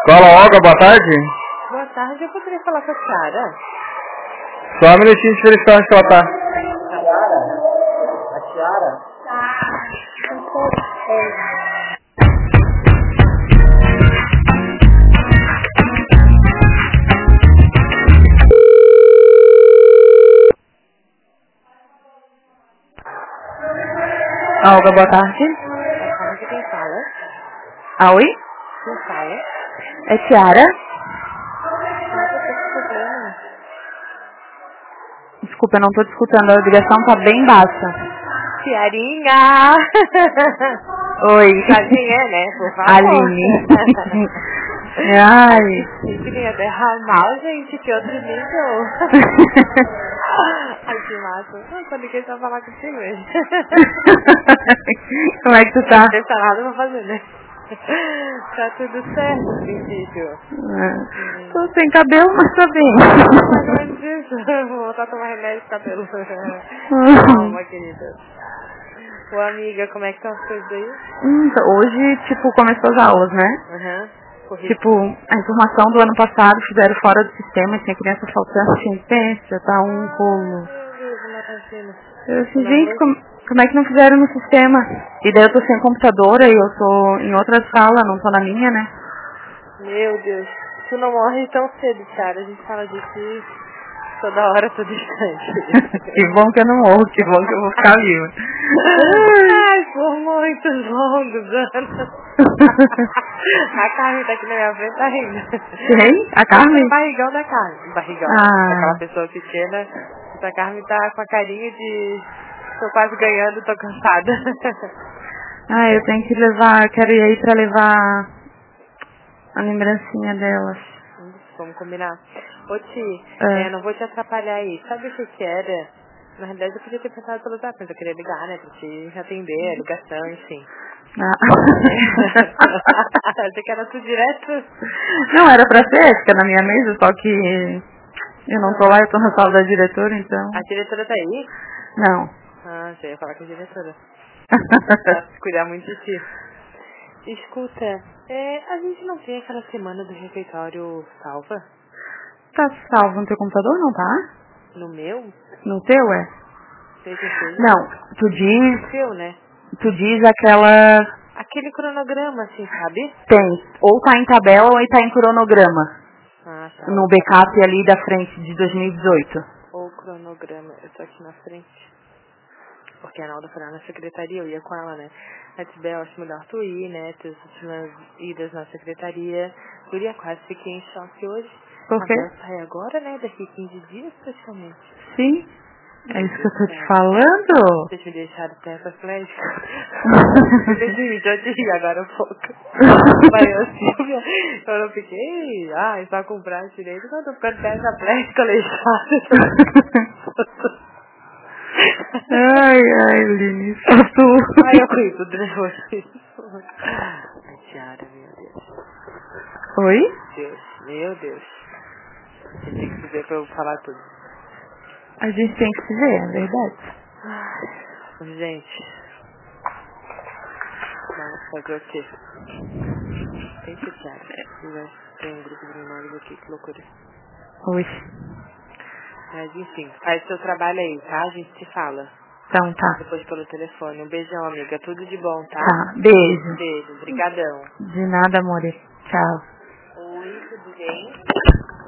Fala, Olga, boa tarde. Boa tarde, eu poderia falar com a Tiara? Só um minutinho de verificar onde que ela tá. A Tiara? Olga, boa tarde. Boa tarde, quem fala? Oi? Quem fala? É Tiara? Desculpa, eu não tô te escutando, a ligação tá bem baixa. Tiarinha! Oi. Sabe quem é, né? Por favor. Aline. Ai. Que nem até ramal, gente, que outro nível. Ai, que massa. Não, só liguei pra falar contigo mesmo. Como é que tu tá? Não tem nada pra fazer, né? Tá tudo certo, no princípio. Tô sem cabelo, mas tô bem. Mais ou menos isso. Vou voltar a tomar remédio de cabelo. Calma, querida. Ô, amiga, como é que estão as coisas aí? Hoje, tipo, começou as aulas, né? Corrido. Tipo, a informação do ano passado fizeram fora do sistema, tinha criança faltando, tinha pensa, tá um rolo. Eu disse, gente, como é que não fizeram no sistema? E daí eu tô sem computadora e eu tô em outra sala, não tô na minha, né? Meu Deus, tu não morre tão cedo, cara. A gente fala disso toda hora, todo instante. Que bom que eu não morro, que bom que eu vou ficar viva. Ai, por muitos longos anos. A Carmen tá aqui na minha frente, tá rindo. Quem? A Carmen? O barrigão da Carmen. Barrigão. Aquela pessoa pequena. A Carmen tá com a carinha de... Tô quase ganhando, tô cansada. Eu tenho que levar, quero ir aí pra levar a lembrancinha delas. Vamos combinar. Ô, Ti, não vou te atrapalhar aí. Sabe o que era? Na realidade, eu podia ter pensado pelo zap, mas eu queria ligar, né? Pra te atender, a ligação, enfim. Achei que era tudo direto. Não, era pra ser, fica na minha mesa, só que eu não tô lá, eu tô na sala da diretora, então... A diretora tá aí? Não. Já ia falar com a diretora. Cuidar muito de ti. Escuta, a gente não tem aquela semana do refeitório salva? Tá salvo no teu computador, não tá? No meu? No teu, é? Sei que seja. Não, tu diz... No teu, né? Tu diz aquela... Aquele cronograma, assim, sabe? Tem. Ou tá em tabela ou tá em cronograma. Tá. No backup ali da frente de 2018. Ou cronograma, eu tô aqui na frente. Porque a Nalda foi lá na secretaria, eu ia com ela, né? A Tibé, eu acho melhor tu ir, né? Ter as últimas idas na secretaria. Guria, quase fiquei em choque hoje. Por quê? A sai agora, né? Daqui 15 dias, praticamente. Sim. É isso que eu tô te falando. Vocês me deixaram tetraplégica. Deixa eu te rir agora um pouco. Mas eu, Silvia, eu não fiquei, só comprar direito, não, tô ficando tetraplégica, Alexandre. Ai, Lini, só tu. Eu cuido do nervosismo. Ai, Tiara, meu Deus. Oi? Meu Deus. A gente tem que se ver pra eu falar tudo. A gente tem que se ver, é verdade. Gente. Vamos fazer o quê? Eita, Tiara. Tem um grupo de menores aqui, que loucura. Oi. Mas enfim, faz seu trabalho aí, tá? A gente se fala. Então tá. Depois pelo telefone. Um beijão, amiga. Tudo de bom, tá? Tá, beijo. Beijo, brigadão. De nada, amore. Tchau. Oi, tudo bem?